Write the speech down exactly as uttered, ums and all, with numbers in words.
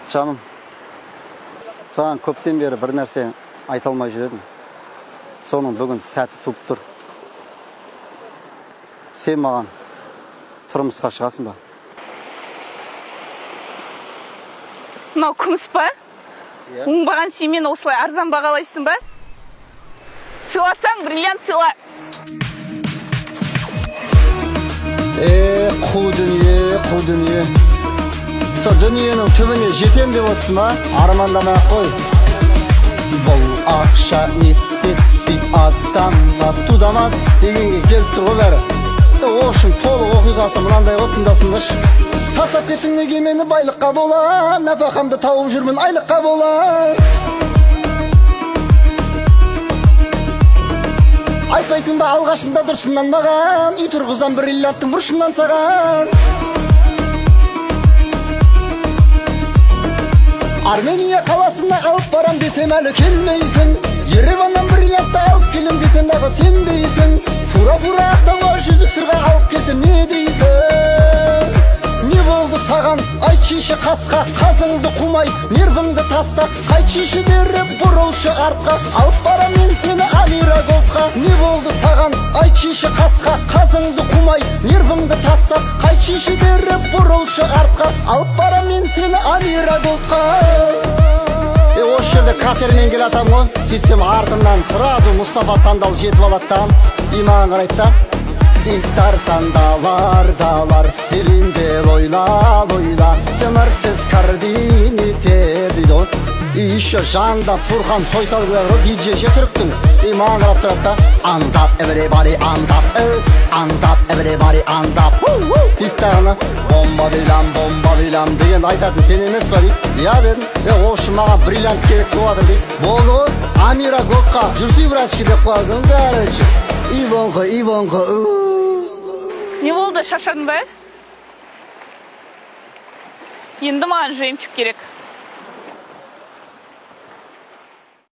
Жаным, саған көптен бері бір нәрсе айта алмай жүр едім. Соның бүгін сәті туып тұр. Сен маған тұрмысқа шығасың ба? Мынау күміс па? Оңбаған сен осылай арзан бағалайсың ба? Сыйласаң, бриллиант сыйла. Е, қу дүние, қу дүние. Со дүниенің түбіне жетем деп отырсың ба? Армандамай қой. Бұл ақша не істетпей адамға тудамас дегенге келіп тұр ғой бәрі. Оғышын толық оқиғасы мынандай ғой, тыңдасыңдаршы. Тастап кеттің неге мені байлыққа бола, нәпақамды тауып жүрмін айлыққа бола. Айтпайсың ба алғашында дұрсымнан маған, үй тұрғыздан бриллианттың бұрышымнан саған. Армения қаласына алып барам десем әлі келмейсің. Ереваннан бриллиантты алып келем десем дағы сенбейсің. Фура-фура ақтауға жүзік сырға алып келсем не дейсің? Не болды саған? Айтшышы қасқа, қазыңды қумай, нервіңді таста. Қайтшышы беріп бұрылшы артқа, алып барам мен сені Амира Голдқа. Не болды саған? Айтшышы қасқа, қазыңды қумай, нервіңді таста. Қайтшышы беріп бұрылшы артқа, алып барам мен сені Амира Голдқа. Е, осы жерде катермен кел атам ғой. Сөйтсем артымнан сразу Мұстафа Сандал жетіп алаттан. И маған қарайды да: İster sandalar dağlar, serinde loyla loyla, Semersiz kardini tedido. İşe janda Furkan Soysal bilen o D J Türktün. İman qarap turap da: Hands up everybody, hands up, hands up everybody, hands up. Deyip dağına bomba bilam, bomba bilam deyen aytadın, sen emes ba deyip. Ya dedim, e oğuşu mağa brilliant gerek boğadır deyip. Boldu, Amira Goldқа жүрсей врачки деп қоязың бәрі. Иванға, Иванға, Не болды, шаршадың ба? Енді маған жемчуг керек.